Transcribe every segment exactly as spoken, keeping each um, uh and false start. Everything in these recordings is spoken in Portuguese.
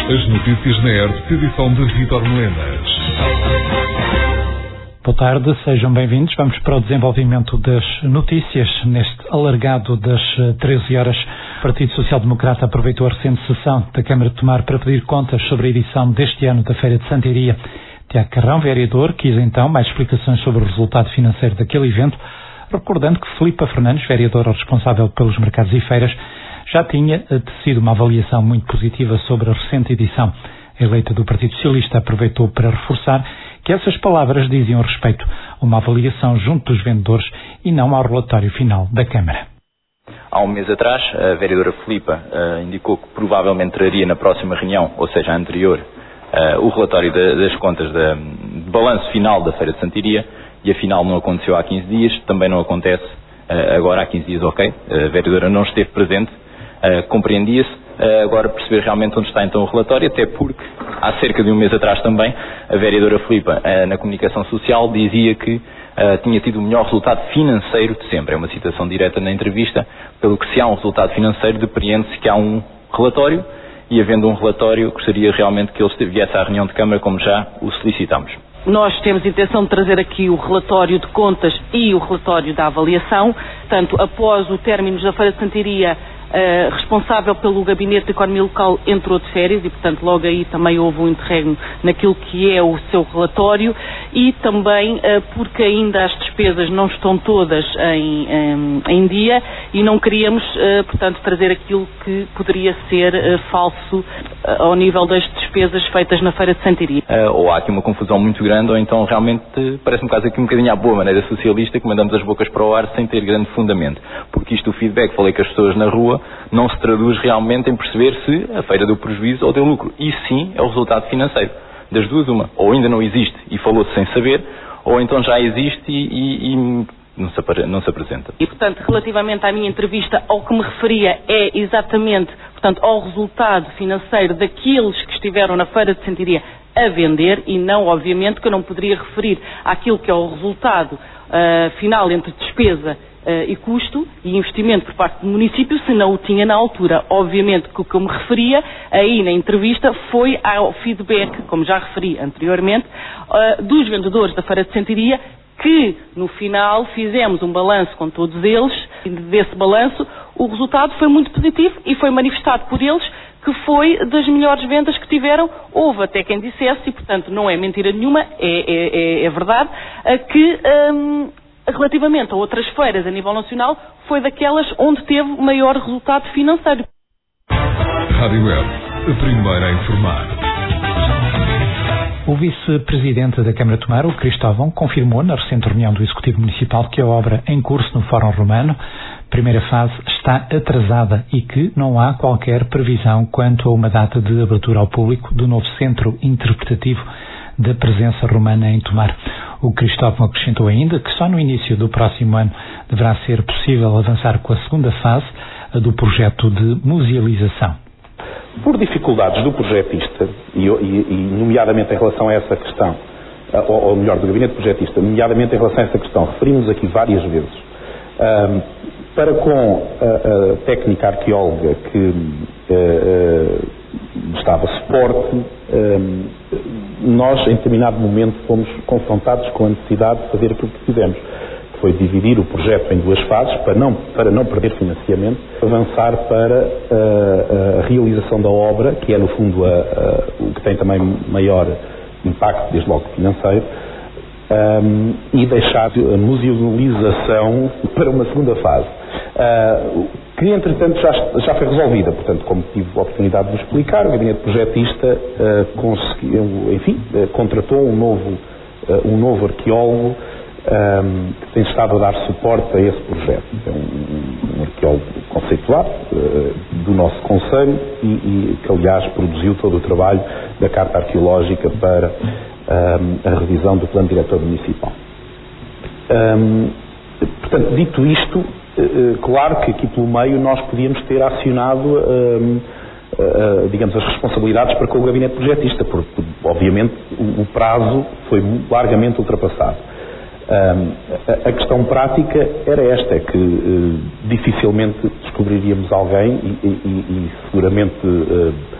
As notícias na R T P, edição de Vítor Melenas. Boa tarde, sejam bem-vindos. Vamos para o desenvolvimento das notícias. Neste alargado das treze horas, o Partido Social Democrata aproveitou a recente sessão da Câmara de Tomar para pedir contas sobre a edição deste ano da Feira de Santiria. Tiago Carrão, vereador, quis então mais explicações sobre o resultado financeiro daquele evento, recordando que Filipa Fernandes, vereadora responsável pelos mercados e feiras, já tinha tecido uma avaliação muito positiva sobre a recente edição. A eleita do Partido Socialista aproveitou para reforçar que essas palavras diziam respeito a uma avaliação junto dos vendedores e não ao relatório final da Câmara. Há um mês atrás, a vereadora Filipa uh, indicou que provavelmente traria na próxima reunião, ou seja, a anterior, uh, o relatório de, das contas de, de balanço final da Feira de Santiria, e afinal não aconteceu há quinze dias, também não acontece uh, agora há quinze dias, ok? A vereadora não esteve presente, uh, compreendia-se. Uh, agora perceber realmente onde está então o relatório, até porque há cerca de um mês atrás também a vereadora Filipa uh, na comunicação social dizia que uh, tinha tido o melhor resultado financeiro de sempre. É uma citação direta na entrevista, pelo que se há um resultado financeiro depreende-se que há um relatório, e havendo um relatório gostaria realmente que ele viesse à reunião de Câmara como já o solicitamos. Nós temos intenção de trazer aqui o relatório de contas e o relatório da avaliação, portanto, após o término da Feira de Santiria, Uh, responsável pelo Gabinete de Economia Local entrou de férias e, portanto, logo aí também houve um interregno naquilo que é o seu relatório, e também uh, porque ainda as despesas não estão todas em, em, em dia, e não queríamos, uh, portanto, trazer aquilo que poderia ser uh, falso uh, ao nível das despesas feitas na Feira de Santiria. Uh, ou há aqui uma confusão muito grande, ou então realmente uh, parece-me quase aqui um bocadinho à boa maneira socialista, que mandamos as bocas para o ar sem ter grande fundamento, porque isto, o feedback, falei com as pessoas na rua, não se traduz realmente em perceber se a feira deu prejuízo ou deu lucro. Isso sim é o resultado financeiro. Das duas, uma. Ou ainda não existe e falou-se sem saber, ou então já existe e, e, e não, se, não se apresenta. E, portanto, relativamente à minha entrevista, ao que me referia é exatamente, portanto, ao resultado financeiro daqueles que estiveram na Feira de Santiria a vender, e não, obviamente, que eu não poderia referir àquilo que é o resultado uh, final entre despesa Uh, e custo e investimento por parte do município, se não o tinha na altura. Obviamente que o que eu me referia aí na entrevista foi ao feedback, como já referi anteriormente, uh, dos vendedores da Feira de Santiria, que no final fizemos um balanço com todos eles, e desse balanço o resultado foi muito positivo e foi manifestado por eles que foi das melhores vendas que tiveram. Houve até quem dissesse, e portanto não é mentira nenhuma, é, é, é, é verdade, uh, que um, relativamente a outras feiras a nível nacional, foi daquelas onde teve maior resultado financeiro. Rádio Web, a primeira a informar. O vice-presidente da Câmara de Tomar, o Cristóvão, confirmou na recente reunião do Executivo Municipal que a obra em curso no Fórum Romano, primeira fase, está atrasada e que não há qualquer previsão quanto a uma data de abertura ao público do novo centro interpretativo da presença romana em Tomar. O Cristóvão acrescentou ainda que só no início do próximo ano deverá ser possível avançar com a segunda fase do projeto de musealização. Por dificuldades do projetista, e, e, e nomeadamente em relação a essa questão, ou, ou melhor, do gabinete projetista, nomeadamente em relação a essa questão, referimos aqui várias vezes, um, para com a, a técnica arqueóloga que uh, uh, estava suporte, um, nós em determinado momento fomos confrontados com a necessidade de fazer aquilo que fizemos, que foi dividir o projeto em duas fases, para não, para não perder financiamento, avançar para uh, a realização da obra, que é no fundo a, a, o que tem também maior impacto, desde logo financeiro, um, e deixar a musealização para uma segunda fase. Uh, que entretanto já, já foi resolvida, portanto, como tive a oportunidade de vos explicar, o gabinete projetista uh, conseguiu, enfim, uh, contratou um novo, uh, um novo arqueólogo um, que tem estado a dar suporte a esse projeto. É um, um arqueólogo conceituado uh, do nosso concelho e, e que aliás produziu todo o trabalho da Carta Arqueológica para um, a revisão do Plano Diretor Municipal. Um, portanto, dito isto, Uh, claro que aqui pelo meio nós podíamos ter acionado, uh, uh, digamos, as responsabilidades para com o gabinete projetista, porque, obviamente, o, o prazo foi largamente ultrapassado. Uh, a, a questão prática era esta, é que uh, dificilmente descobriríamos alguém e, e, e seguramente uh,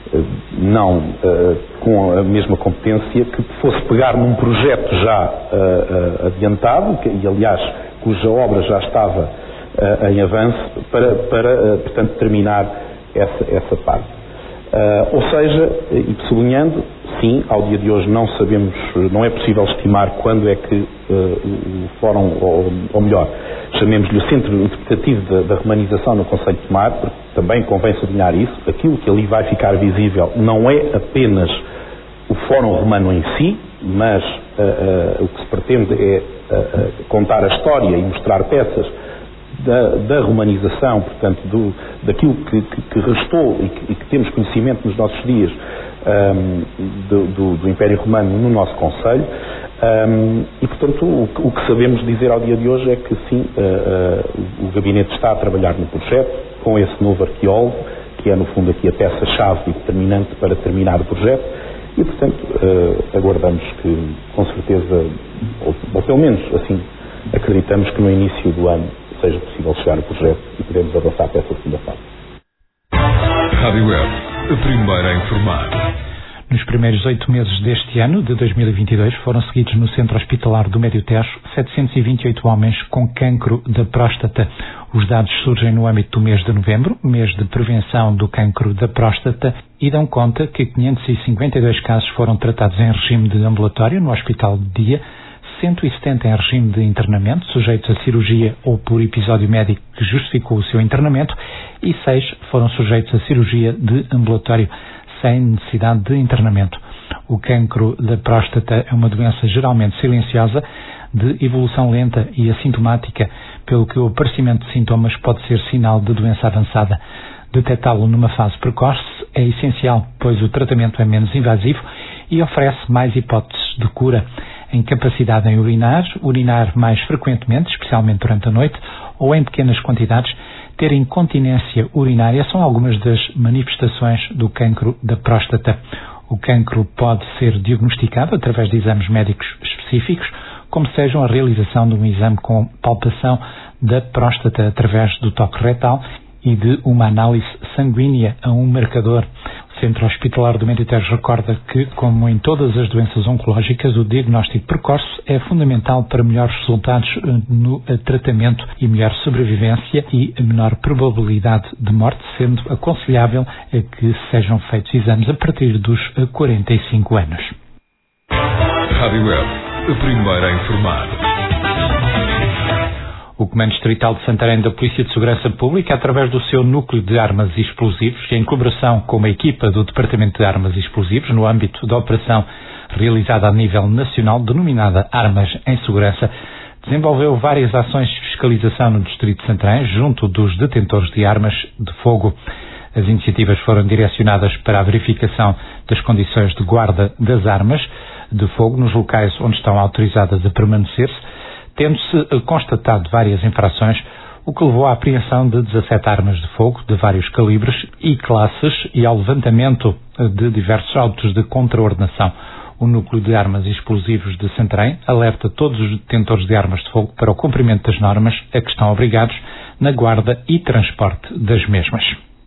não uh, com a mesma competência, que fosse pegar num projeto já uh, uh, adiantado, que, e aliás cuja obra já estava uh, em avanço, para, para uh, portanto, terminar essa, essa parte. Uh, ou seja, e sublinhando, sim, ao dia de hoje não sabemos, não é possível estimar quando é que uh, o Fórum, ou, ou melhor, chamemos-lhe o Centro Interpretativo da, da Romanização no Concelho de Tomar, porque também convém sublinhar isso, aquilo que ali vai ficar visível não é apenas o Fórum Romano em si, mas uh, uh, o que se pretende é uh, uh, contar a história e mostrar peças Da, da romanização, portanto, do, daquilo que, que, que restou e que, e que temos conhecimento nos nossos dias um, do, do, do Império Romano no nosso concelho, um, e, portanto, o, o que sabemos dizer ao dia de hoje é que, sim, uh, uh, o Gabinete está a trabalhar no projeto, com esse novo arqueólogo, que é, no fundo, aqui a peça-chave e determinante para terminar o projeto, e, portanto, uh, aguardamos que, com certeza, ou, ou pelo menos, assim, acreditamos que no início do ano seja possível chegar ao projeto e podemos avançar para essa segunda fase. Rádio Web, a primeira a informar. Nos primeiros oito meses deste ano, de dois mil e vinte e dois, foram seguidos no Centro Hospitalar do Médio Tejo setecentos e vinte e oito homens com cancro da próstata. Os dados surgem no âmbito do mês de novembro, mês de prevenção do cancro da próstata, e dão conta que quinhentos e cinquenta e dois casos foram tratados em regime de ambulatório no Hospital de Dia, cento e setenta em regime de internamento, sujeitos a cirurgia ou por episódio médico que justificou o seu internamento, e seis foram sujeitos a cirurgia de ambulatório, sem necessidade de internamento. O cancro da próstata é uma doença geralmente silenciosa, de evolução lenta e assintomática, pelo que o aparecimento de sintomas pode ser sinal de doença avançada. Detectá-lo numa fase precoce é essencial, pois o tratamento é menos invasivo e oferece mais hipóteses de cura. Incapacidade em urinar, urinar mais frequentemente, especialmente durante a noite, ou em pequenas quantidades, ter incontinência urinária são algumas das manifestações do cancro da próstata. O cancro pode ser diagnosticado através de exames médicos específicos, como sejam a realização de um exame com palpação da próstata através do toque retal e de uma análise sanguínea a um marcador. O Centro Hospitalar do Médio Tejo recorda que, como em todas as doenças oncológicas, o diagnóstico precoce é fundamental para melhores resultados no tratamento e melhor sobrevivência e menor probabilidade de morte, sendo aconselhável que sejam feitos exames a partir dos quarenta e cinco anos. Rádio Web, a primeira a informar. O Comando Distrital de Santarém da Polícia de Segurança Pública, através do seu Núcleo de Armas e Explosivos, em colaboração com uma equipa do Departamento de Armas e Explosivos, no âmbito da operação realizada a nível nacional, denominada Armas em Segurança, desenvolveu várias ações de fiscalização no Distrito de Santarém, junto dos detentores de armas de fogo. As iniciativas foram direcionadas para a verificação das condições de guarda das armas de fogo nos locais onde estão autorizadas a permanecer-se, tendo-se constatado várias infrações, o que levou à apreensão de dezassete armas de fogo de vários calibres e classes e ao levantamento de diversos autos de contraordenação. O Núcleo de Armas e Explosivos de Santarém alerta todos os detentores de armas de fogo para o cumprimento das normas a que estão obrigados na guarda e transporte das mesmas.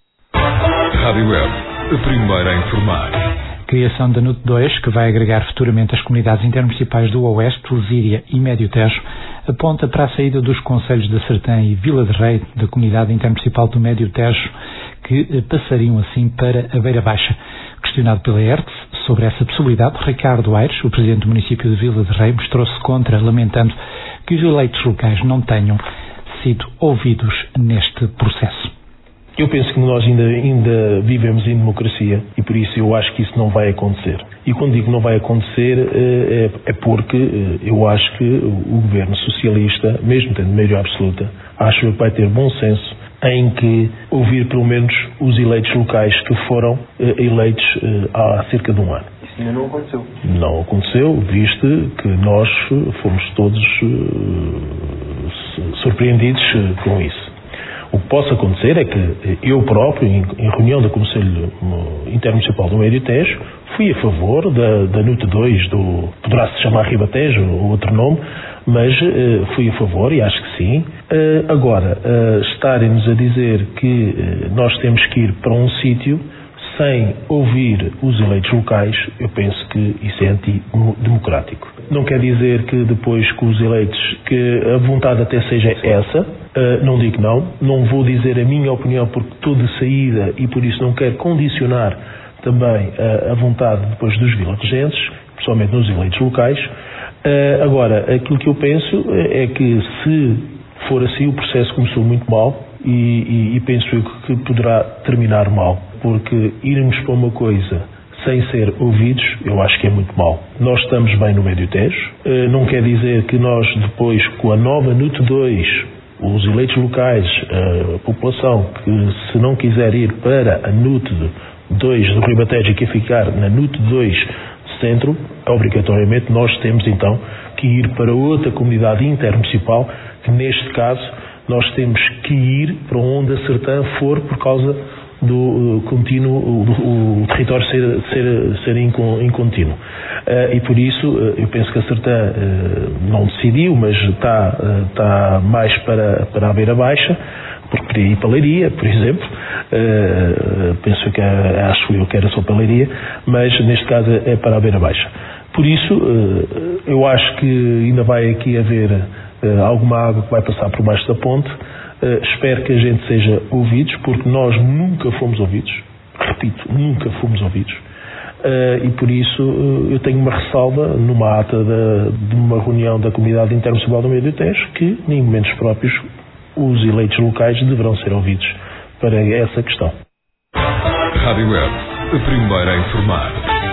Rádio Web, a primeira a informar. Criação da N U T dois, que vai agregar futuramente as comunidades intermunicipais do Oeste, Lesíria e Médio Tejo, aponta para a saída dos concelhos de Sertã e Vila de Rei, da comunidade intermunicipal do Médio Tejo, que passariam assim para a Beira Baixa. Questionado pela E R T S sobre essa possibilidade, Ricardo Aires, o presidente do município de Vila de Rei, mostrou-se contra, lamentando que os eleitos locais não tenham sido ouvidos neste processo. Eu penso que nós ainda, ainda vivemos em democracia e por isso eu acho que isso não vai acontecer. E quando digo não vai acontecer é, é porque eu acho que o governo socialista, mesmo tendo maioria absoluta, acho que vai ter bom senso em que ouvir pelo menos os eleitos locais que foram eleitos há cerca de um ano. Isso ainda não aconteceu? Não aconteceu, visto que nós fomos todos surpreendidos com isso. O que possa acontecer é que eu próprio, em, em reunião do Conselho Intermunicipal do Médio Tejo, fui a favor da, da N U T dois, do, poderá-se chamar Ribatejo ou outro nome, mas uh, fui a favor e acho que sim. Uh, agora, uh, estarem-nos a dizer que uh, nós temos que ir para um sítio sem ouvir os eleitos locais, eu penso que isso é antidemocrático. Não quer dizer que depois que os eleitos, que a vontade até seja essa, não digo não, não vou dizer a minha opinião porque estou de saída e por isso não quero condicionar também a vontade depois dos vilarregentes, principalmente nos eleitos locais. Agora, aquilo que eu penso é que se for assim o processo começou muito mal e, e, e penso que poderá terminar mal, porque irmos para uma coisa sem ser ouvidos, eu acho que é muito mal. Nós estamos bem no Médio Tejo, não quer dizer que nós depois, com a nova N U T dois, os eleitos locais, a população que se não quiser ir para a N U T dois do Ribatejo e quer ficar na N U T dois centro, obrigatoriamente nós temos então que ir para outra comunidade intermunicipal, que neste caso nós temos que ir para onde a Sertã for por causa do contínuo, o, o território ser, ser, ser incontínuo. Uh, e por isso uh, eu penso que a Sertã uh, não decidiu, mas está, uh, está mais para, para a Beira Baixa, porque queria ir para a Leiria, por exemplo. Uh, penso que acho eu que era só para a Leiria, mas neste caso é para a Beira Baixa. Por isso uh, eu acho que ainda vai aqui haver uh, alguma água que vai passar por baixo da ponte. Uh, espero que a gente seja ouvidos, porque nós nunca fomos ouvidos, repito, nunca fomos ouvidos, uh, e por isso uh, eu tenho uma ressalva numa ata de, de uma reunião da Comunidade Intermunicipal do Médio Tejo, que em momentos próprios os eleitos locais deverão ser ouvidos para essa questão. Rádio Web, a primeira a informar.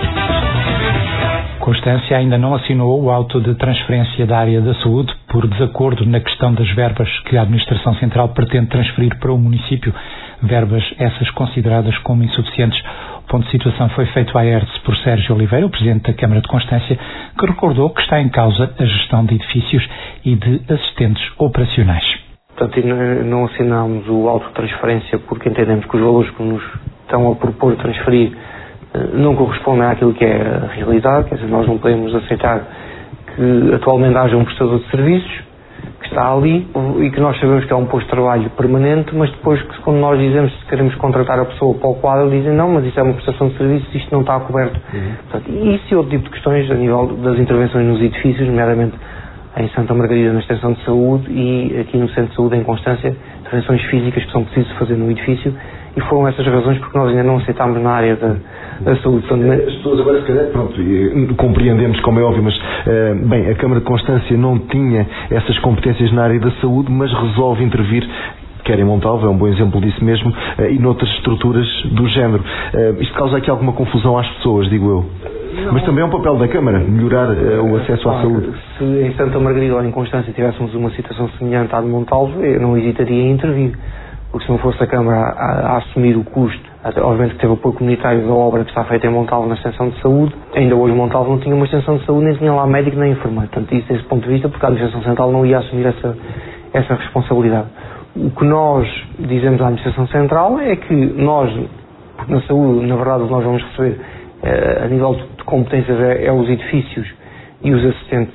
Constância ainda não assinou o auto de transferência da área da saúde por desacordo na questão das verbas que a Administração Central pretende transferir para o município, verbas essas consideradas como insuficientes. O ponto de situação foi feito à E R T S por Sérgio Oliveira, o Presidente da Câmara de Constância, que recordou que está em causa a gestão de edifícios e de assistentes operacionais. Portanto, não assinámos o auto de transferência porque entendemos que os valores que nos estão a propor transferir não correspondem àquilo que é a realidade. Quer dizer, nós não podemos aceitar que atualmente haja um prestador de serviços que está ali e que nós sabemos que é um posto de trabalho permanente, mas depois, que quando nós dizemos que queremos contratar a pessoa para o quadro, dizem não, mas isso é uma prestação de serviços, isto não está coberto. Uhum. Portanto, isso e outro tipo de questões a nível das intervenções nos edifícios, nomeadamente em Santa Margarida na extensão de saúde e aqui no centro de saúde em Constância, intervenções físicas que são precisas fazer no edifício, e foram essas razões porque nós ainda não aceitámos na área da, da saúde. As pessoas agora, se calhar, pronto, compreendemos, como é óbvio, mas, uh, bem, a Câmara de Constância não tinha essas competências na área da saúde, mas resolve intervir, quer em Montalvo, é um bom exemplo disso mesmo, uh, e noutras estruturas do género. Uh, isto causa aqui alguma confusão às pessoas, digo eu. Não. Mas também é um papel da Câmara, melhorar uh, o acesso à saúde. Se em Santa Margarida ou em Constância tivéssemos uma situação semelhante à de Montalvo, eu não hesitaria em intervir. Porque se não fosse a Câmara a, a assumir o custo, até, obviamente que teve o apoio comunitário da obra que está feita em Montalvo na extensão de saúde, ainda hoje Montalvo não tinha uma extensão de saúde, nem tinha lá médico nem enfermeiro. Portanto, isso desse ponto de vista, porque a Administração Central não ia assumir essa, essa responsabilidade. O que nós dizemos à Administração Central é que nós, porque na saúde, na verdade, o que nós vamos receber eh, a nível de competências é, é os edifícios e os assistentes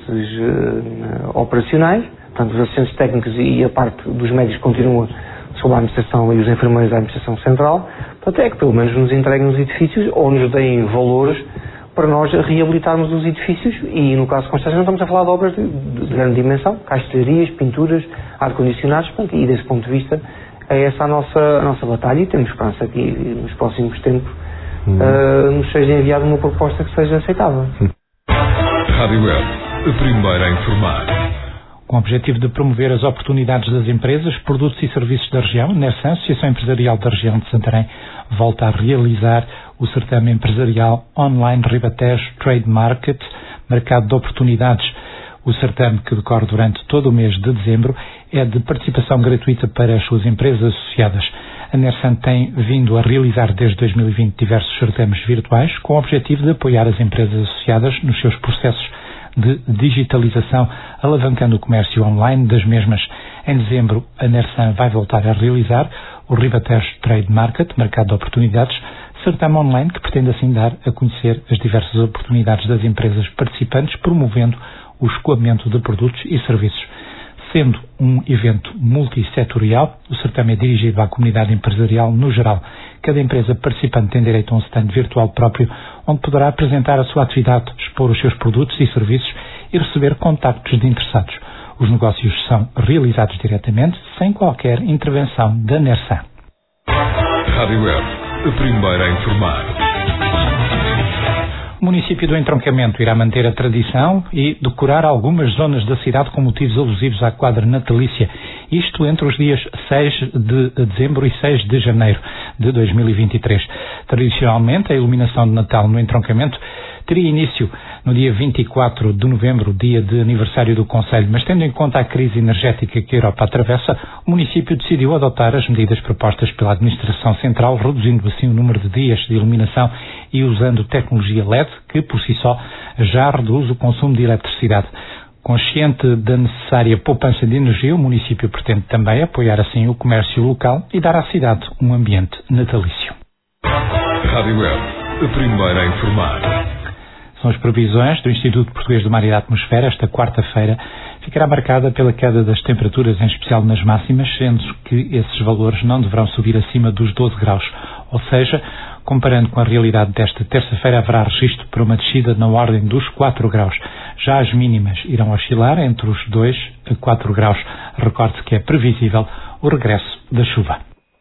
eh, operacionais, portanto, os assistentes técnicos e a parte dos médicos continua sob a administração e os enfermeiros da administração central. Portanto, é que pelo menos nos entreguem os edifícios ou nos deem valores para nós reabilitarmos os edifícios e, no caso de Constância, não estamos a falar de obras de, de grande dimensão, caixilharias, pinturas, ar-condicionados, e desse ponto de vista é essa a nossa, a nossa batalha e temos esperança que nos próximos tempos hum. uh, nos seja enviada uma proposta que seja aceitável. Rádio Web, a primeira a informar. Com o objetivo de promover as oportunidades das empresas, produtos e serviços da região, a NERSAN, Associação Empresarial da Região de Santarém, volta a realizar o certame empresarial online Ribatejo Trade Market, Mercado de Oportunidades. O certame, que decorre durante todo o mês de dezembro, é de participação gratuita para as suas empresas associadas. A NERSAN tem vindo a realizar desde dois mil e vinte diversos certames virtuais com o objetivo de apoiar as empresas associadas nos seus processos de digitalização, alavancando o comércio online das mesmas. Em dezembro, a NERSAN vai voltar a realizar o Ribatejo Trade Market, Mercado de Oportunidades, certame online que pretende assim dar a conhecer as diversas oportunidades das empresas participantes, promovendo o escoamento de produtos e serviços. Sendo um evento multissetorial, o certame é dirigido à comunidade empresarial no geral, Cada empresa participante tem direito a um stand virtual próprio, onde poderá apresentar a sua atividade, expor os seus produtos e serviços e receber contactos de interessados. Os negócios são realizados diretamente, sem qualquer intervenção da NERSAM. Rádio Web, a primeira a informar. O município do Entroncamento irá manter a tradição e decorar algumas zonas da cidade com motivos alusivos à quadra natalícia. Isto entre os dias seis de dezembro e seis de janeiro de dois mil e vinte e três. Tradicionalmente, a iluminação de Natal no Entroncamento teria início no dia vinte e quatro de novembro, dia de aniversário do Concelho, mas tendo em conta a crise energética que a Europa atravessa, o município decidiu adotar as medidas propostas pela Administração Central, reduzindo assim o número de dias de iluminação e usando tecnologia L E D, que por si só já reduz o consumo de eletricidade. Consciente da necessária poupança de energia, o município pretende também apoiar assim o comércio local e dar à cidade um ambiente natalício. Rádio Web, a primeira a informar. São as previsões do Instituto Português do Mar e da Atmosfera. Esta quarta-feira ficará marcada pela queda das temperaturas, em especial nas máximas, sendo que esses valores não deverão subir acima dos doze graus. Ou seja, comparando com a realidade desta terça-feira, haverá registro para uma descida na ordem dos quatro graus. Já as mínimas irão oscilar entre os dois a quatro graus. Recorde-se que é previsível o regresso da chuva.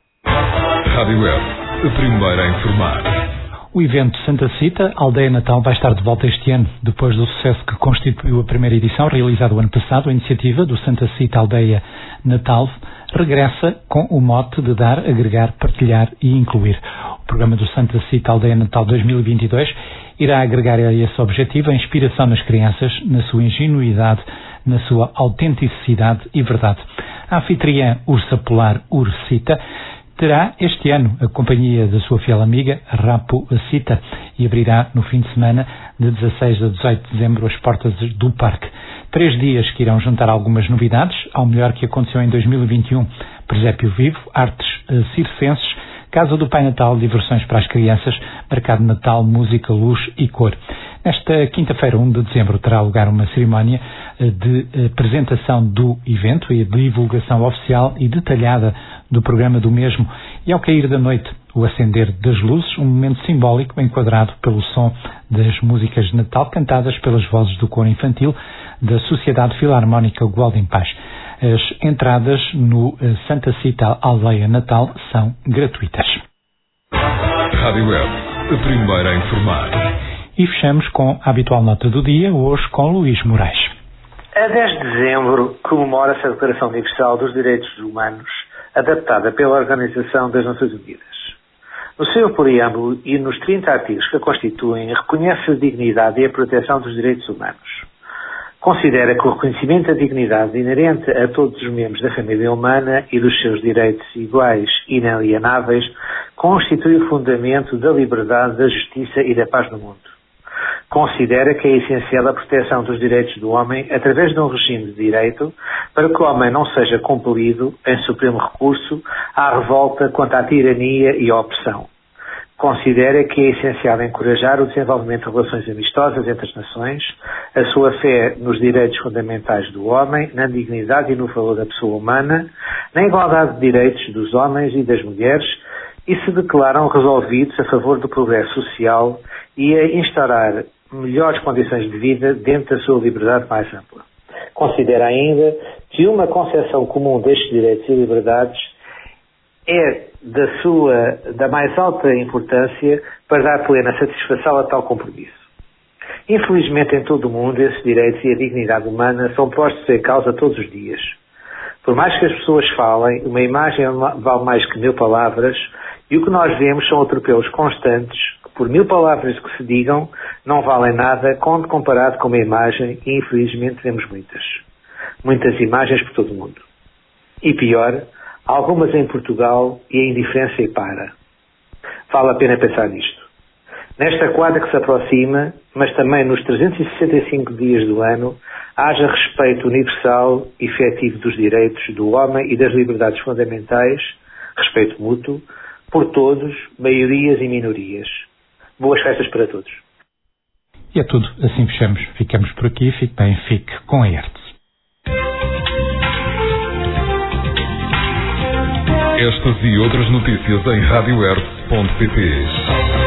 Rádio Web, a primeira a informar. O evento Santa Cita, Aldeia Natal, vai estar de volta este ano. Depois do sucesso que constituiu a primeira edição, realizada o ano passado, a iniciativa do Santa Cita Aldeia Natal regressa com o mote de dar, agregar, partilhar e incluir. O programa do Santa Cita Aldeia Natal dois mil e vinte e dois irá agregar a esse objetivo a inspiração nas crianças, na sua ingenuidade, na sua autenticidade e verdade. A anfitriã Ursa Polar Ursita terá este ano a companhia da sua fiel amiga Rapo Cita e abrirá no fim de semana de dezasseis a dezoito de dezembro as portas do parque. Três dias que irão juntar algumas novidades, ao melhor que aconteceu em dois mil e vinte e um. Presépio vivo, artes uh, circenses, Casa do Pai Natal, diversões para as crianças, mercado de Natal, música, luz e cor. Nesta quinta-feira, um de dezembro, terá lugar uma cerimónia de apresentação do evento e de divulgação oficial e detalhada do programa do mesmo. E ao cair da noite, o acender das luzes, um momento simbólico enquadrado pelo som das músicas de Natal cantadas pelas vozes do coro infantil da Sociedade Filarmónica Gualda em Paz. As entradas no Santa Cita Aldeia Natal são gratuitas. Rádio Web, a primeira a informar. E fechamos com a habitual nota do dia, hoje com Luís Moraes. A dez de dezembro comemora-se a Declaração Universal dos Direitos Humanos, adaptada pela Organização das Nações Unidas. No seu preâmbulo e nos trinta artigos que a constituem, reconhece a dignidade e a proteção dos direitos humanos. Considera que o reconhecimento da dignidade inerente a todos os membros da família humana e dos seus direitos iguais e inalienáveis constitui o fundamento da liberdade, da justiça e da paz no mundo. Considera que é essencial a proteção dos direitos do homem através de um regime de direito para que o homem não seja compelido, em supremo recurso, à revolta contra a tirania e a opressão. Considera que é essencial encorajar o desenvolvimento de relações amistosas entre as nações, a sua fé nos direitos fundamentais do homem, na dignidade e no valor da pessoa humana, na igualdade de direitos dos homens e das mulheres, e se declaram resolvidos a favor do progresso social e a instaurar melhores condições de vida dentro da sua liberdade mais ampla. Considera ainda que uma concepção comum destes direitos e liberdades é da sua, da mais alta importância para dar plena satisfação a tal compromisso. Infelizmente, em todo o mundo, esses direitos e a dignidade humana são postos em causa todos os dias. Por mais que as pessoas falem, uma imagem vale mais que mil palavras, e o que nós vemos são atropelos constantes, que por mil palavras que se digam, não valem nada quando comparado com uma imagem, e infelizmente vemos muitas. Muitas imagens por todo o mundo. E pior, algumas em Portugal e a indiferença e para. Vale a pena pensar nisto. Nesta quadra que se aproxima, mas também nos trezentos e sessenta e cinco dias do ano, haja respeito universal e efetivo dos direitos do homem e das liberdades fundamentais, respeito mútuo, por todos, maiorias e minorias. Boas festas para todos. E é tudo. Assim fechamos. Ficamos por aqui. Fique bem. Fique com a Hertz. Estas e outras notícias em rádio r ponto pt.